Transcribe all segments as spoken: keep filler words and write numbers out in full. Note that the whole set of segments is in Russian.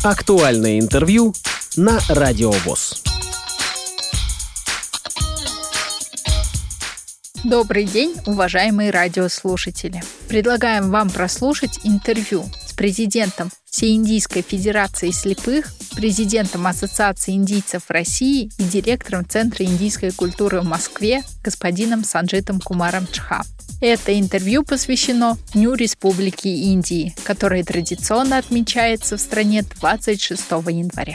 Актуальное интервью на Радио ВОС. Добрый день, уважаемые радиослушатели. Предлагаем вам прослушать интервью с президентом Всеиндийской федерации слепых, президентом Ассоциации индийцев России и директором Центра индийской культуры в Москве господином Санджитом Кумаром Чха. Это интервью посвящено Дню Республики Индии, который традиционно отмечается в стране двадцать шестого января.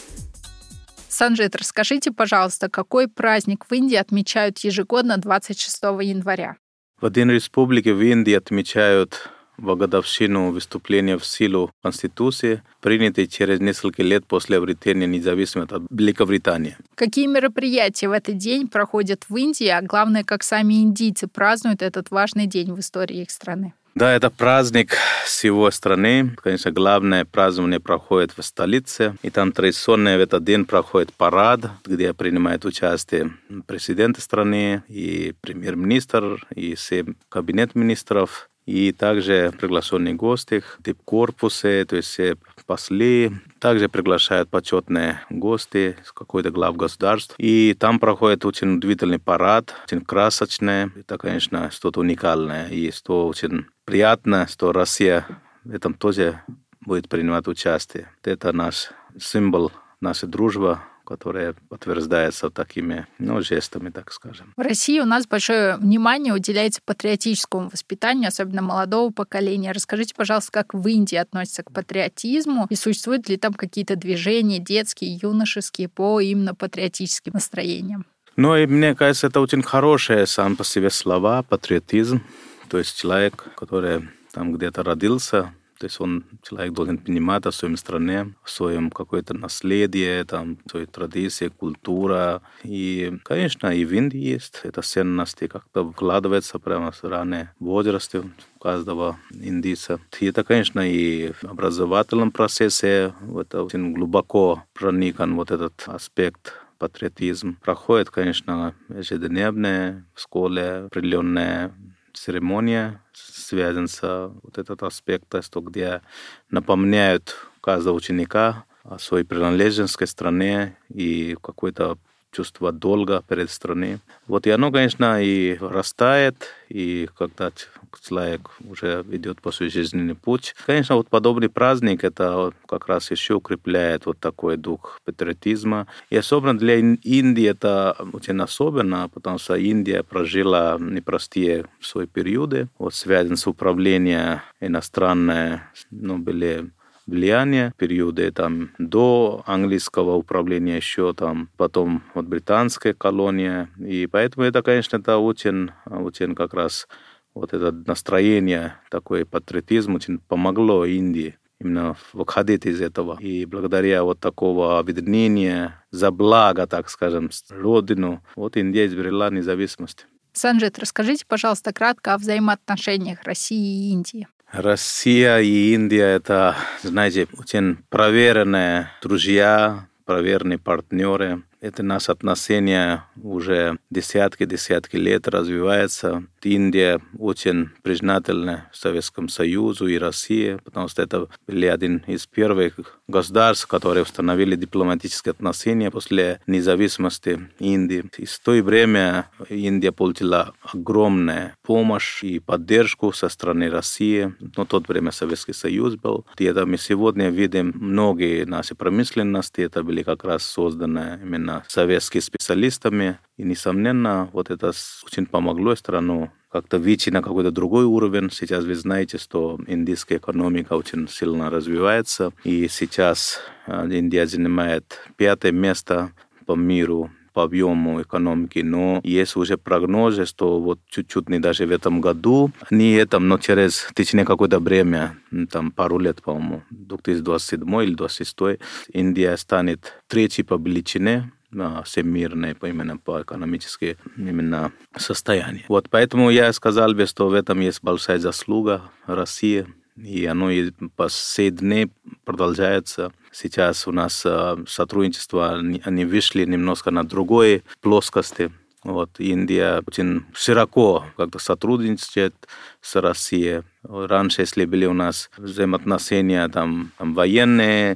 Санджит, расскажите, пожалуйста, какой праздник в Индии отмечают ежегодно двадцать шестого января? В День Республики в Индии отмечают в годовщину вступления в силу Конституции, принятой через несколько лет после обретения независимости от Великобритании. Какие мероприятия в этот день проходят в Индии, а главное, как сами индийцы празднуют этот важный день в истории их страны? Да, это праздник всего страны. Конечно, главное празднование проходит в столице. И там традиционно в этот день проходит парад, где принимают участие президент страны, и премьер-министр, и семь кабинет министров, и также приглашенные гости, дипкорпусы, то есть все послы. Также приглашают почетные гости с какой-то глав государств. И там проходит очень удивительный парад, очень красочный. Это, конечно, что-то уникальное. И что очень приятно, что Россия в этом тоже будет принимать участие. Это наш символ, наша дружба, которая подтверждается такими ну, жестами, так скажем. В России у нас большое внимание уделяется патриотическому воспитанию, особенно молодого поколения. Расскажите, пожалуйста, как в Индии относятся к патриотизму и существуют ли там какие-то движения детские, юношеские по именно патриотическим настроениям? Ну, и мне кажется, это очень хорошие сам по себе слова, патриотизм. То есть человек, который там где-то родился, то есть он, человек должен понимать о своей стране, о своем какое-то наследие, там, своей традиции, культура. И, конечно, и в Индии есть это ценности, как-то вкладывается прямо с раннего возраста у каждого индийца. И это, конечно, и в образовательном процессе это очень глубоко проникан вот этот аспект. Патриотизм проходит, конечно, ежедневно в школе определенная церемония, связан с вот этот аспект, что где напоминают каждого ученика о своей принадлежности к стране и какое-то чувство долга перед страной. Вот и оно, конечно, и растает, и когда человек уже идет по свой жизненный путь. Конечно, вот подобный праздник, это как раз еще укрепляет вот такой дух патриотизма. И особенно для Индии это очень особенно, потому что Индия прожила непростые свои периоды, вот связаны с управлением иностранное, ну, были влияние, периоды там до английского управления еще там, потом вот британская колония. И поэтому это, конечно, это очень, очень как раз вот это настроение, такой патриотизм очень помогло Индии именно выходить из этого. И благодаря вот такого объединения за благо, так скажем, родину, вот Индия избрала независимость. Санджит, расскажите, пожалуйста, кратко о взаимоотношениях России и Индии. Россия и Индия – это, знаете, очень проверенные друзья, проверенные партнеры. Это наши отношения уже десятки-десятки лет развиваются. Индия очень признательна Советскому Союзу и России, потому что это были один из первых государств, которые установили дипломатические отношения после независимости Индии. И в то время Индия получила огромную помощь и поддержку со стороны России. Но в то время Советский Союз был. И это мы сегодня видим многие наши промышленности, это были как раз созданы именно советскими специалистами. И, несомненно, вот это очень помогло страну как-то выйти на какой-то другой уровень. Сейчас вы знаете, что индийская экономика очень сильно развивается. И сейчас Индия занимает пятое место по миру по объему экономики, но есть уже прогнозы, что вот чуть-чуть не даже в этом году, не этом, но через течение какое-то время, там пару лет, по-моему, две тысячи двадцать седьмой или двадцать шестой, Индия станет третьей по величине всемирной именно по экономическому именно состоянию. Вот поэтому я сказал бы, что в этом есть большая заслуга России, и оно и по сей дни продолжается. Сейчас у нас сотрудничество, они вышли немножко на другой плоскости. Вот, Индия очень широко как-то сотрудничает с Россией. Раньше, если были у нас взаимоотношения там, там, военные,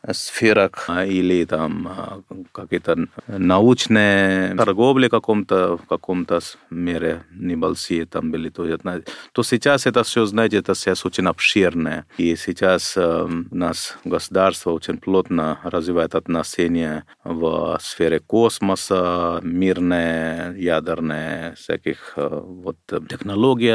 сферах или там какие-то научные торговли в каком-то, в каком-то мере небольшие там были, то, то сейчас это все, знаете, это сейчас очень обширное. И сейчас э, у нас государство очень плотно развивает отношения в сфере космоса, мирные, ядерные, всяких э, вот, технологий.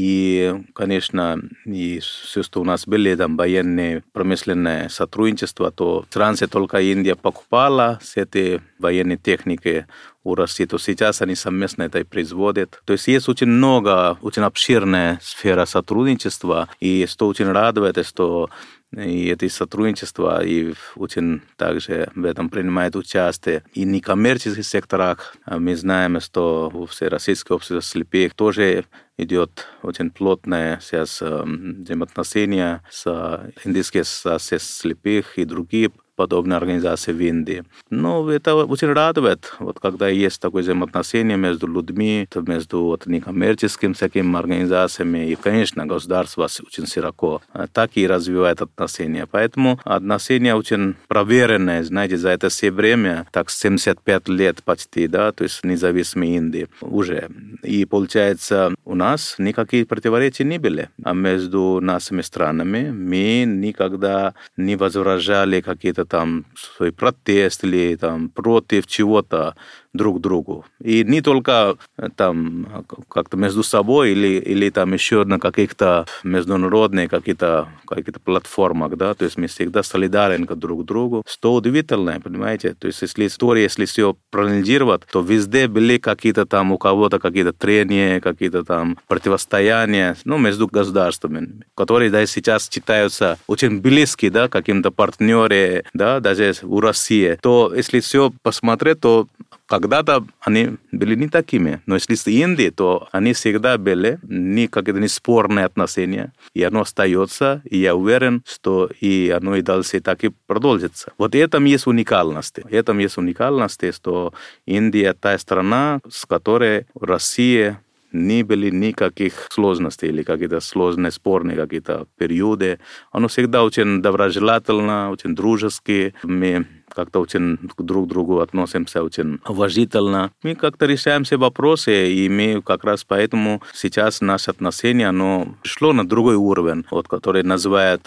И, конечно, и все, что у нас были там военные, промышленное сотрудничество, то раньше только Индия покупала все эти военные техники у России, то сейчас они совместно это и производят. То есть есть очень много, очень обширная сфера сотрудничества, и что очень радует, что и это сотрудничество и очень также в этом принимает участие и некоммерческих секторах. Мы знаем, что в Всероссийском обществе слепых тоже идет очень плотное сейчас взаимоотношения с Индийской ассоциацией слепых и другие подобные организации в Индии. Но это очень радует, вот когда есть такое взаимоотношение между людьми, между вот, некоммерческими всякими организациями, и, конечно, государство очень широко так и развивает отношения. Поэтому отношения очень проверенные, знаете, за это все время, так семьдесят пять лет почти, да, то есть независимой Индии уже. И получается, у нас никаких противоречий не были. А между нашими странами мы никогда не возражали какие-то там свой протест или там против чего-то друг другу. И не только там как-то между собой или, или там еще на каких-то международных каких-то, каких-то платформах, да, то есть мы всегда солидарны друг к другу. Что удивительное, понимаете, то есть если история, если все проанализировать, то везде были какие-то там у кого-то какие-то трения, какие-то там противостояния, ну, между государствами, которые даже сейчас считаются очень близкие, да, каким-то партнеры, да, даже у России, то если все посмотреть, то когда-то они были не такими. Но если с Индией, то они всегда были не какие-то не спорные отношения. И оно остается, и я уверен, что и оно и дальше так и продолжится. Вот в этом есть уникальность. В этом есть уникальность, что Индия та страна, с которой Россия не были никаких сложностей или какие-то сложные, спорные какие-то периоды. Оно всегда очень доброжелательно, очень дружески. Мы как-то очень друг к другу относимся очень уважительно. Мы как-то решаем все вопросы, и мы как раз поэтому сейчас наше отношение, оно шло на другой уровень, вот, который называют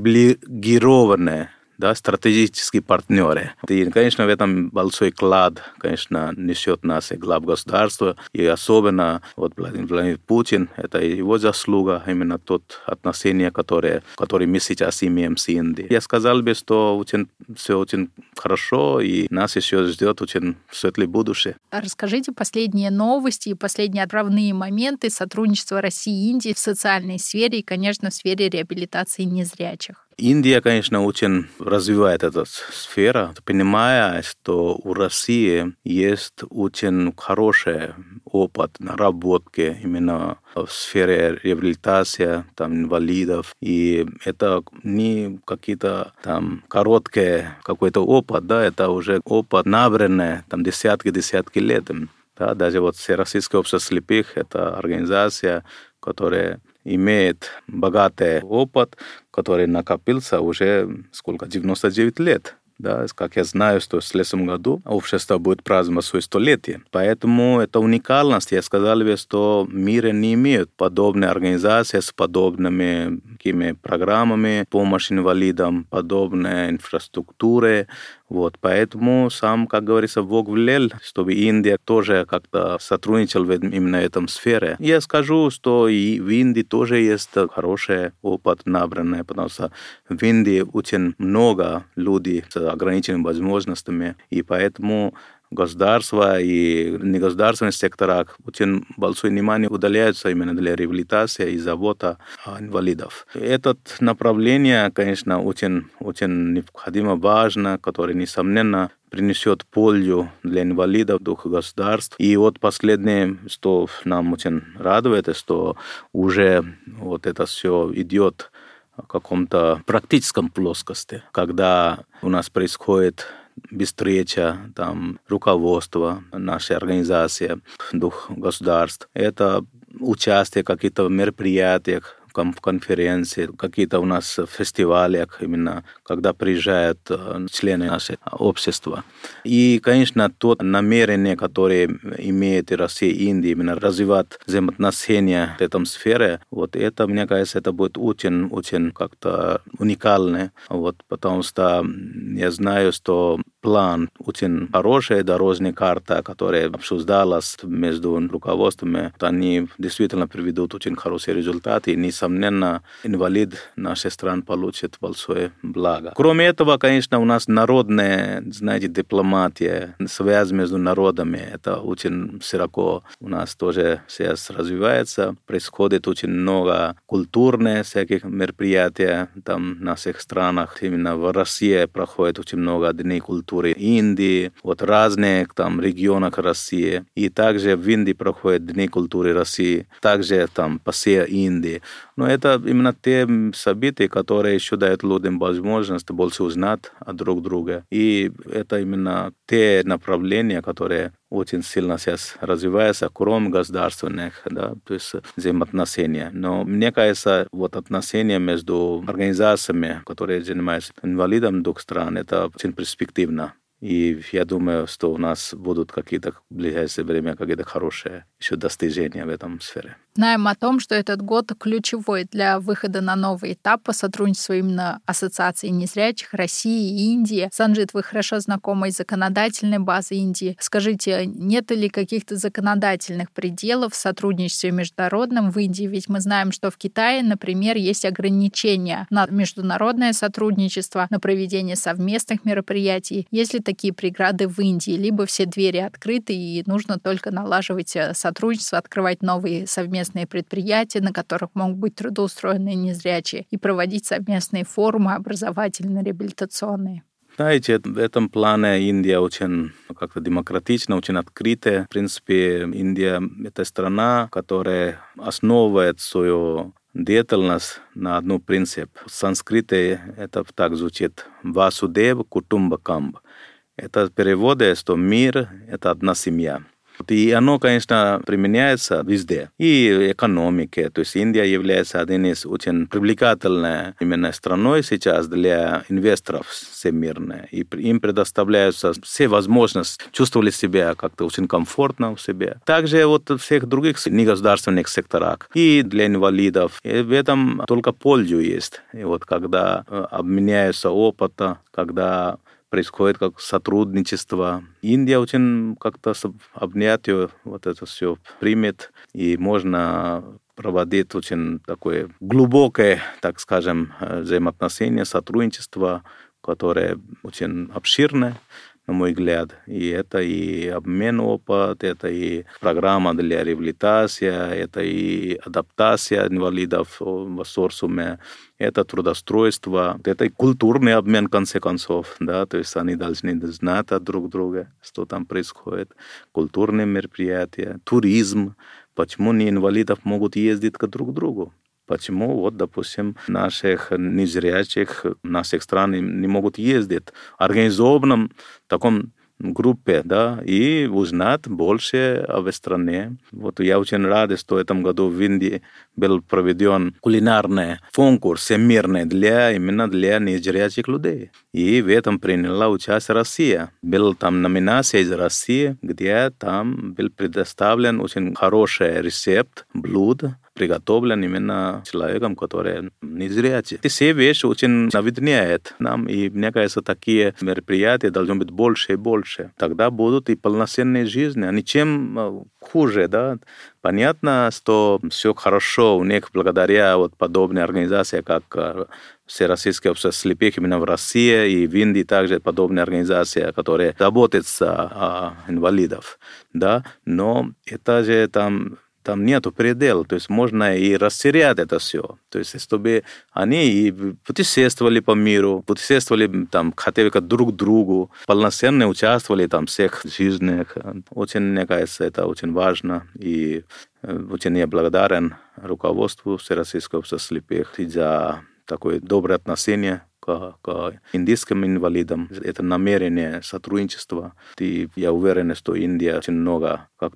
привилегированное, да, стратегические партнеры. И, конечно, в этом большой вклад, конечно, несет наше глав государства, и особенно вот Владимир Владимирович Путин, это его заслуга, именно тот отношение, которое, которое мы сейчас имеем с Индией. Я сказал бы, что очень, все очень хорошо, и нас еще ждет очень светлое будущее. Расскажите последние новости и последние отправные моменты сотрудничества России и Индии в социальной сфере и, конечно, в сфере реабилитации незрячих. Индия, конечно, очень развивает эту сферу, понимая, что у России есть очень хороший опыт наработки именно в сфере реабилитации там, инвалидов. И это не какие-то там короткие какой-то опыт, да, это уже опыт набранный там десятки-десятки лет. Да, даже вот Всероссийское общество слепых – это организация, которая имеет богатый опыт, который накопился уже сколько, девяносто девять лет. Да, как я знаю, что в следующем году общество будет праздновать свое столетие. Поэтому это уникальность. Я сказал бы, что в мире не имеют подобные организации с подобными такими программами помощи инвалидам, подобной инфраструктуры. Вот, поэтому сам, как говорится, Бог велел, чтобы Индия тоже как-то сотрудничала в именно этом сфере. Я скажу, что и в Индии тоже есть хороший опыт набранный, потому что в Индии очень много людей с ограниченными возможностями, и поэтому государства и негосударственных секторах очень большое внимание уделяется именно для реабилитации и заботы о инвалидов. Это направление, конечно, очень, очень необходимо, важно, которое, несомненно, принесет пользу для инвалидов, духа государств. И вот последнее, что нам очень радует, что уже вот это все идет в каком-то практическом плоскости, когда у нас происходит без встречи там, руководства нашей организации, дух государств. Это участие в каких-то мероприятиях, конференции, какие-то у нас фестивали, именно когда приезжают члены нашего общества. И, конечно, то намерение, которое имеет и Россия, и Индия, именно развивать взаимоотношения в этом сфере, вот это, мне кажется, это будет очень, очень как-то уникально, вот, потому что я знаю, что план очень хорошая дорожная карта, которая обсуждалась между руководствами, они действительно приведут очень хорошие результаты, и, несомненно, инвалид нашей страны получит большое благо. Кроме этого, конечно, у нас народная, знаете, дипломатия, связь между народами, это очень широко у нас тоже сейчас развивается. Происходит очень много культурных всяких мероприятий там в наших странах. Именно в России проходит очень много дней культуры Индии, вот разных там регионах России. И также в Индии проходят дни культуры России, также там по всей Индии. Но это именно те события, которые еще дают людям возможность больше узнать о друг друге. И это именно те направления, которые очень сильно сейчас развиваются, кроме государственных, да, то есть взаимоотношения. Но мне кажется, вот отношения между организациями, которые занимаются инвалидами двух стран, это очень перспективно. И я думаю, что у нас будут какие-то в ближайшее время какие-то хорошие еще достижения в этом сфере. Знаем о том, что этот год ключевой для выхода на новый этап по сотрудничеству именно Ассоциации незрячих России и Индии. Санжит, вы хорошо знакомы с законодательной базой Индии. Скажите, нет ли каких-то законодательных пределов в сотрудничестве международном в Индии? Ведь мы знаем, что в Китае, например, есть ограничения на международное сотрудничество, на проведение совместных мероприятий. Есть ли такие преграды в Индии? Либо все двери открыты и нужно только налаживать сотрудничество, открывать новые совместные предприятия, на которых могут быть трудоустроенные незрячие, и проводить совместные форумы образовательно-реабилитационные. Знаете, в этом плане Индия очень как-то демократична, очень открытая. В принципе, Индия — это страна, которая основывает свою деятельность на одном принципе. В санскрите это так звучит: «Васудева Кутумбакамб». Это переводит, что мир — это одна семья. И оно, конечно, применяется везде. И экономике. То есть Индия является одной из очень привлекательной именно страной сейчас для инвесторов всемирных. И им предоставляются все возможности чувствовать себя как-то очень комфортно в себе. Также вот в всех других негосударственных секторах. И для инвалидов. И в этом только пользу есть. И вот когда обменяются опытом, когда происходит как сотрудничество. Индия очень как-то обнятие вот это все примет, и можно проводить очень такое глубокое, так скажем, взаимоотношение, сотрудничество, которое очень обширное, на мой взгляд. И это и обмен опытом, это и программа для реабилитации, это и адаптация инвалидов в социуме, это трудоустройство, это и культурный обмен, в конце концов, да, то есть они должны знать друг друга, что там происходит, культурные мероприятия, туризм, почему не инвалидов могут ездить к друг другу. Почему, вот, допустим, наших незрячих, наших стран не могут ездить в организованном таком группе, да, и узнать больше об стране. Вот я очень рад, что в этом году в Индии был проведен кулинарный конкурс всемирный для, именно для незрячих людей. И в этом приняла участие Россия. Был там номинация из России, где там был предоставлен очень хороший рецепт блюд, приготовлен именно человеком, который незрячий. И все вещи очень наведняет нам, и мне кажется, такие мероприятия должны быть больше и больше. Тогда будут и полноценные жизни, а ничем хуже, да. Понятно, что все хорошо у них благодаря вот подобной организации, как Всероссийское общество слепых именно в России, и в Индии также подобная организация, которая заботится о инвалидах, да. Но это же там Там нету предела, то есть можно и растерять это все. То есть чтобы они и путешествовали по миру, путешествовали там хотели к друг другу, полноценно участвовали там всех жизнях. Очень, мне кажется, это очень важно. И очень я благодарен руководству Всероссийского общества слепых за такое доброе отношение к, к индийским инвалидам. Это намерение сотрудничества. И я уверен, что Индия очень много как-то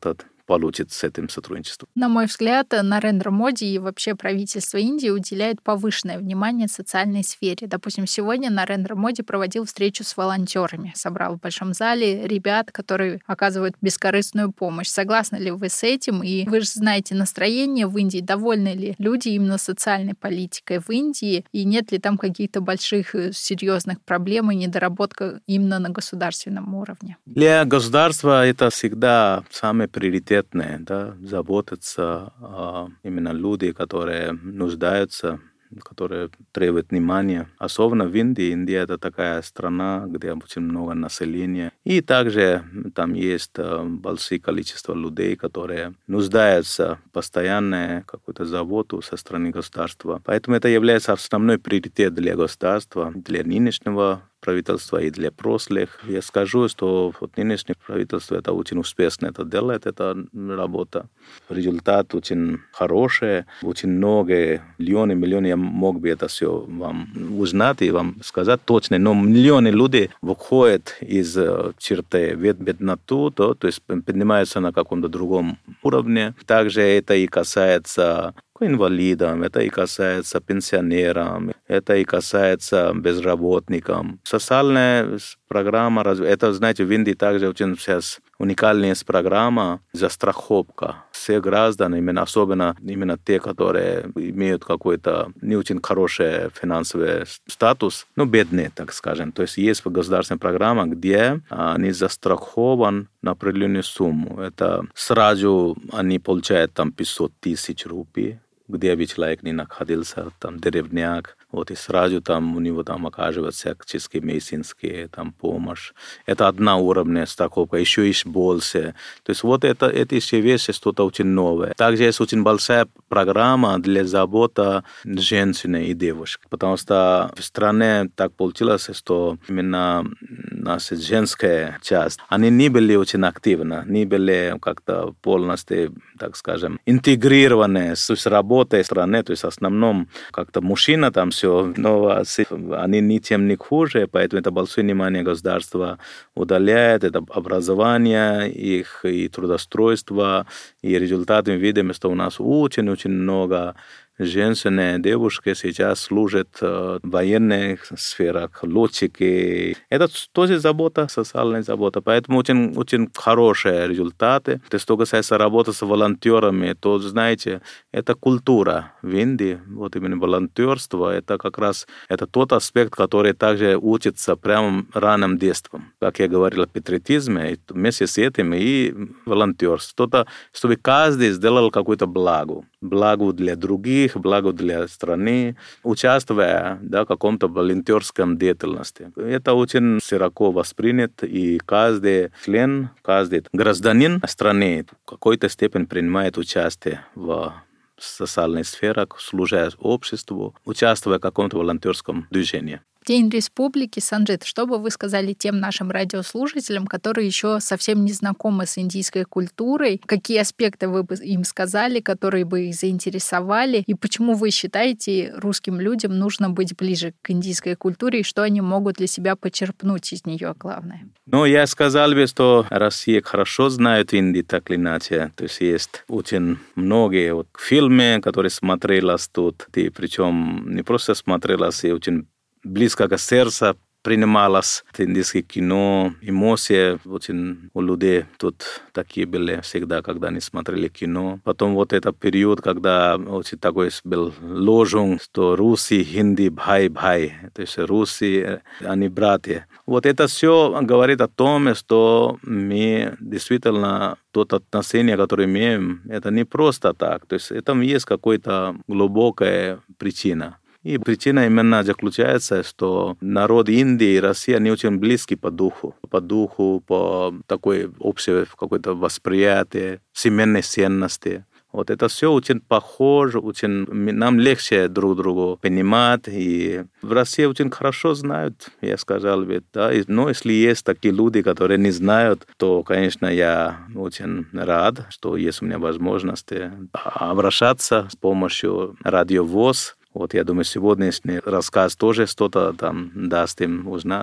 получит с этим сотрудничеством. На мой взгляд, Нарендра Моди и вообще правительство Индии уделяет повышенное внимание социальной сфере. Допустим, сегодня Нарендра Моди проводил встречу с волонтерами, собрал в большом зале ребят, которые оказывают бескорыстную помощь. Согласны ли вы с этим? И вы же знаете настроение в Индии, довольны ли люди именно социальной политикой в Индии, и нет ли там каких-то больших серьезных проблем и недоработка именно на государственном уровне? Для государства это всегда самое приоритетное, да, заботиться о именно люди, которые нуждаются, которые требуют внимания. Особенно в Индии. Индия — это такая страна, где очень много населения. И также там есть большое количество людей, которые нуждаются в постоянной какой-то заботу со стороны государства. Поэтому это является основной приоритет для государства, для нынешнего правительства и для прошлых. Я скажу, что вот нынешнее правительство это очень успешно это делает, эта работа. Результат очень хороший, очень много, миллионы, миллионы, я мог бы это все вам узнать и вам сказать точно, но миллионы людей выходят из черты бедноты, то, то есть поднимаются на каком-то другом уровне. Также это и касается инвалидам, это и касается пенсионерам, это и касается безработникам. Социальная программа, это, знаете, в Индии также очень сейчас уникальная программа застраховка. Все граждане, именно, особенно именно те, которые имеют какой-то не очень хороший финансовый статус, ну, бедные, так скажем. То есть есть государственная программа, где они застрахованы на определенную сумму. Это сразу они получают там пятьсот тысяч рупий, где бы человек не находился, там деревняк, вот и сразу там у него там оказывается всяческие медицинские там помощь. Это одна уровня страховка, еще есть больше. То есть вот это, это еще вещи что-то очень новое. Также есть очень большая программа для заботы женщины и девушек, потому что в стране так получилось, что именно наша женская часть, они не были очень активны, не были как-то полностью, так скажем, интегрированы с работой в стране, то есть в основном как-то мужчина там все, но они ничем не хуже, поэтому это большое внимание государства удаляет, это образование их и трудоустройство, и результаты мы видим, что у нас очень-очень много женщины, девушки сейчас служат в военных сферах, летчики. Это тоже забота, социальная забота. Поэтому очень, очень хорошие результаты. То, что касается работы с волонтерами, то, знаете, это культура в Индии. Вот именно волонтерство, это как раз это тот аспект, который также учится прямо ранним детством. Как я говорил о патриотизме, вместе с этим и волонтерство. Что-то, чтобы каждый сделал какое-то благо. Благо для других, благо для страны, участвуя да, в каком-то волонтерском деятельности. Это очень широко воспринято, и каждый член, каждый гражданин страны в какой-то степени принимает участие в социальной сфере, служа обществу, участвуя в каком-то волонтерском движении. День Республики, Санджит, что бы вы сказали тем нашим радиослушателям, которые еще совсем не знакомы с индийской культурой? Какие аспекты вы бы им сказали, которые бы их заинтересовали? И почему вы считаете, русским людям нужно быть ближе к индийской культуре, и что они могут для себя почерпнуть из нее, главное? Ну, я сказал бы, что Россия хорошо знает Индию, так или иначе. То есть есть очень многие вот фильмы, которые смотрелись тут, и причем не просто смотрелись, и очень близко к сердцу принималось индийское кино, эмоции очень у людей тут такие были всегда, когда они смотрели кино. Потом вот этот период, когда очень такой был лозунг, что русы, хинди, бхай-бхай, то есть русы, они братья. Вот это все говорит о том, что мы действительно тот отношение, которое имеем, это не просто так. То есть это есть какая-то глубокая причина. И причина именно заключается, что народ Индии и России, они очень близки по духу. По духу, по такой общей какой-то восприятию, семейной ценности. Вот это все очень похоже, очень нам легче друг друга понимать. И в России очень хорошо знают, я сказал бы. Да? Но если есть такие люди, которые не знают, то, конечно, я очень рад, что есть у меня возможность обращаться с помощью Радио ВОС. Вот я думаю, сегодняшний рассказ тоже что-то там даст им узнать.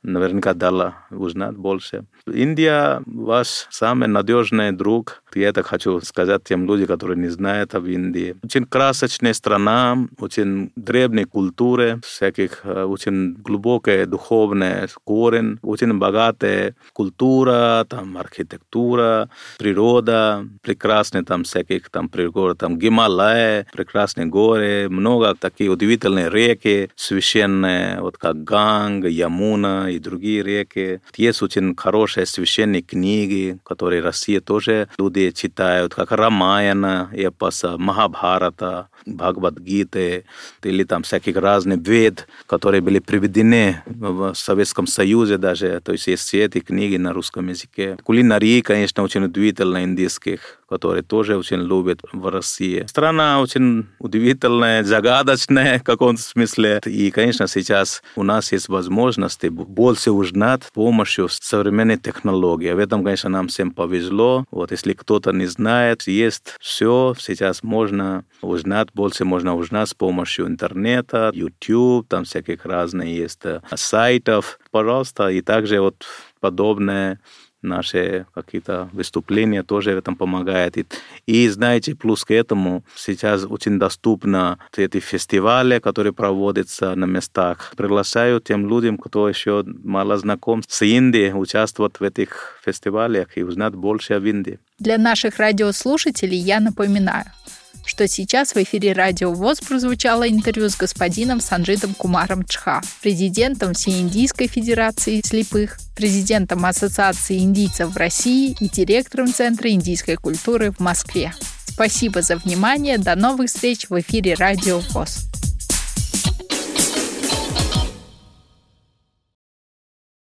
наверняка дала узнать больше. Индия ваш самый надежный друг. Я так хочу сказать тем людям, которые не знают об Индии. Очень красочная страна, очень древней культуры, всяких, очень глубокая духовная корень, очень богатая культура, там архитектура, природа, прекрасные там всяких там пригоры, там Гималаи, прекрасные горы, много такие удивительные реки, священные, вот как Ганга, Ямуна и другие реки. Есть очень хорошие священные книги, которые в России тоже люди читают, как Рамаяна, Эпоса, Махабхарата, Бхагавад-гиты, или там всяких разных вед, которые были приведены в Советском Союзе даже. То есть есть все эти книги на русском языке. Кулинарии, конечно, очень удивительно индийских, которые тоже очень любят в России. Страна очень удивительная, загадочная в каком-то смысле. И, конечно, сейчас у нас есть возможности больше узнать с помощью современной технологии. В этом, конечно, нам всем повезло. Вот если кто-то не знает, есть все. Сейчас можно узнать, больше можно узнать с помощью интернета, YouTube, там всяких разных есть сайтов. Пожалуйста, и также вот подобное наши какие-то выступления тоже в этом помогают. И, и знаете, плюс к этому сейчас очень доступно эти фестивали, которые проводятся на местах. Приглашаю тем людям, кто еще мало знаком с Индией, участвовать в этих фестивалях и узнать больше об Индии. Для наших радиослушателей я напоминаю, что сейчас в эфире Радио ВОС прозвучало интервью с господином Санджитом Кумаром Чха, президентом Всеиндийской Федерации слепых, президентом Ассоциации индийцев в России и директором Центра индийской культуры в Москве. Спасибо за внимание. До новых встреч в эфире Радио ВОС.